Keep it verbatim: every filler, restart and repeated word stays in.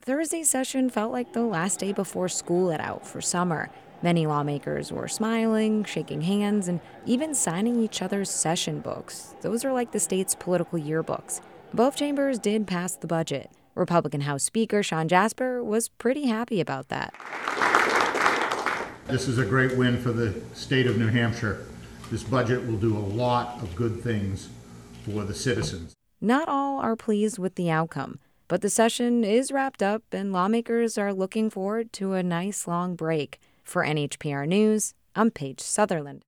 Thursday's session felt like the last day before school let out for summer. Many lawmakers were smiling, shaking hands, and even signing each other's session books. Those are like the state's political yearbooks. Both chambers did pass the budget. Republican House Speaker Sean Jasper was pretty happy about that. This is a great win for the state of New Hampshire. This budget will do a lot of good things for the citizens. Not all are pleased with the outcome, but the session is wrapped up and lawmakers are looking forward to a nice long break. For N H P R News, I'm Paige Sutherland.